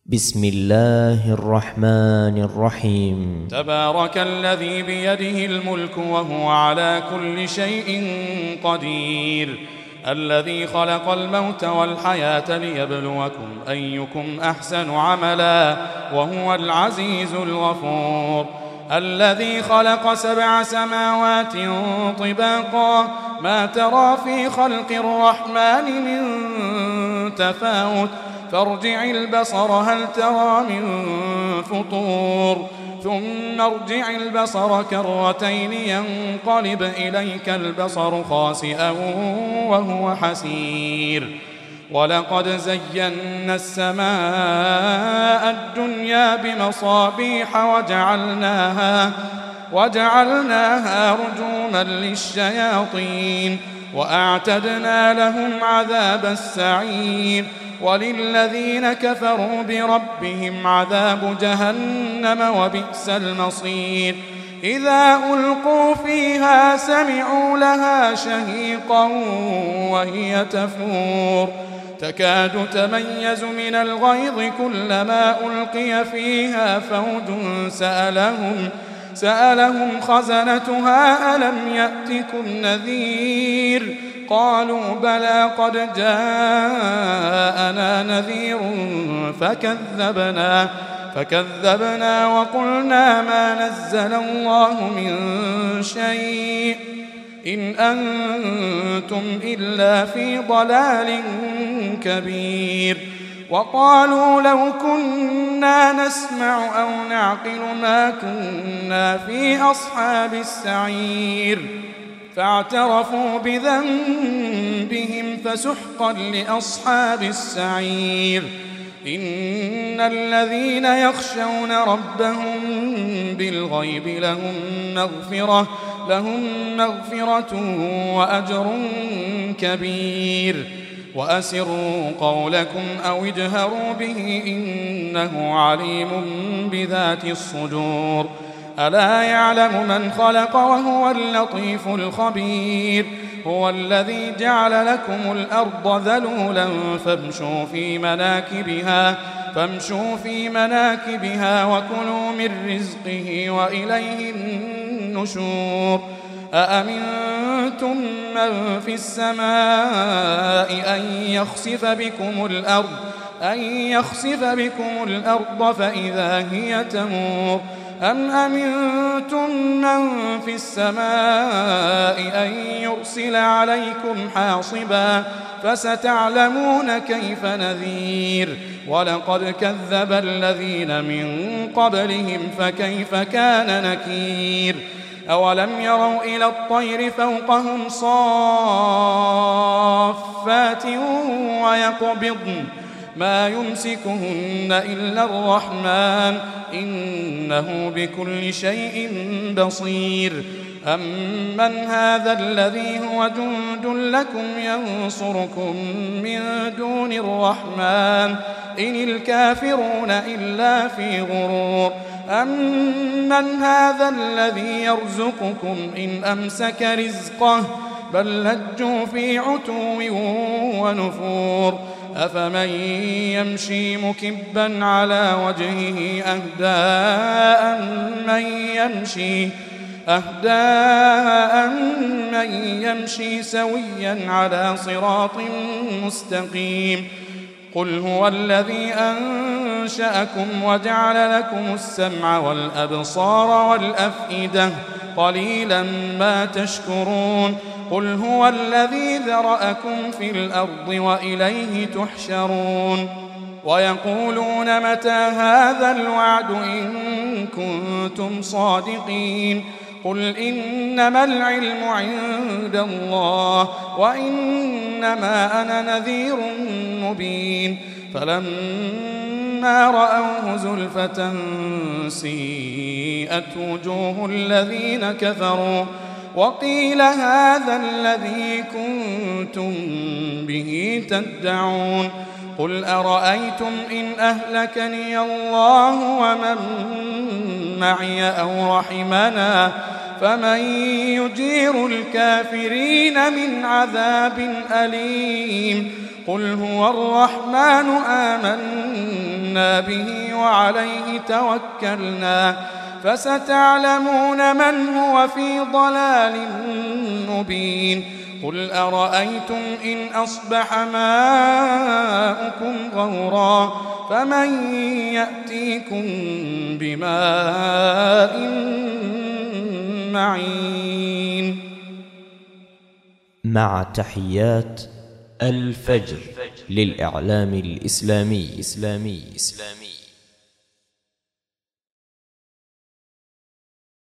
بسم الله الرحمن الرحيم. تبارك الذي بيده الملك وهو على كل شيء قدير، الذي خلق الموت والحياة ليبلوكم أيكم أحسن عملا وهو العزيز الغفور، الذي خلق 7 سماوات طباقا ما ترى في خلق الرحمن من تفاوت فارجع البصر هل ترى من فطور ثم ارجع البصر كرتين ينقلب إليك البصر خاسئا وهو حسير. ولقد زينا السماء الدنيا بمصابيح وجعلناها رجوما للشياطين وأعتدنا لهم عذاب السعير. وللذين كفروا بربهم عذاب جهنم وبئس المصير. إذا ألقوا فيها سمعوا لها شهيقا وهي تفور تكاد تميز من الغيظ كلما ألقي فيها فوج سألهم خزنتها ألم يأتكم نذير قالوا بلى قد جاءنا نذير فكذبنا وقلنا ما نزل الله من شيء إن أنتم إلا في ضلال كبير. وقالوا لو كنا نسمع أو نعقل ما كنا في أصحاب السعير فاعترفوا بذنبهم فسحقا لأصحاب السعير. إن الذين يخشون ربهم بالغيب لهم مغفرة وأجر كبير. وأسروا قولكم أو اجهروا به إنه عليم بذات الصدور. ألا يعلم من خلق وهو اللطيف الخبير. هو الذي جعل لكم الأرض ذلولا فامشوا في مناكبها وكلوا من رزقه وإليه النشور. أأمنتم من في السماء أن يخسف بكم الأرض فإذا هي تمور أم أمنتم من في السماء أن يرسل عليكم حاصبا فستعلمون كيف نذير. ولقد كذب الذين من قبلهم فكيف كان نكير. أولم يروا إلى الطير فوقهم صافات ويقبضن ما يمسكهن إلا الرحمن إنه بكل شيء بصير. أمن هذا الذي هو جند لكم ينصركم من دون الرحمن إن الكافرون إلا في غرور. أمن هذا الذي يرزقكم إن أمسك رزقه بل لجوا في عتو ونفور. أفمن يمشي مكبا على وجهه أهداء من يمشي سويا على صراط مستقيم. قل هو الذي أنشأكم وجعل لكم السمع والأبصار والأفئدة قليلا ما تشكرون. قل هو الذي ذرأكم في الأرض وإليه تحشرون. ويقولون متى هذا الوعد إن كنتم صادقين. قل إنما العلم عند الله وإنما أنا نذير مبين. فلما رأوه زلفة سيئت وجوه الذين كفروا وقيل هذا الذي كنتم به تدعون. قل أرأيتم إن أهلكني الله ومن معي أو رحمنا فمن يجير الكافرين من عذاب أليم. قل هو الرحمن آمنا به وعليه توكلنا فستعلمون من هو في ضلال مبين قل أرأيتم إن أصبح ماؤكم غورا فمن يأتيكم بماء معين. مع تحيات الفجر للإعلام الإسلامي.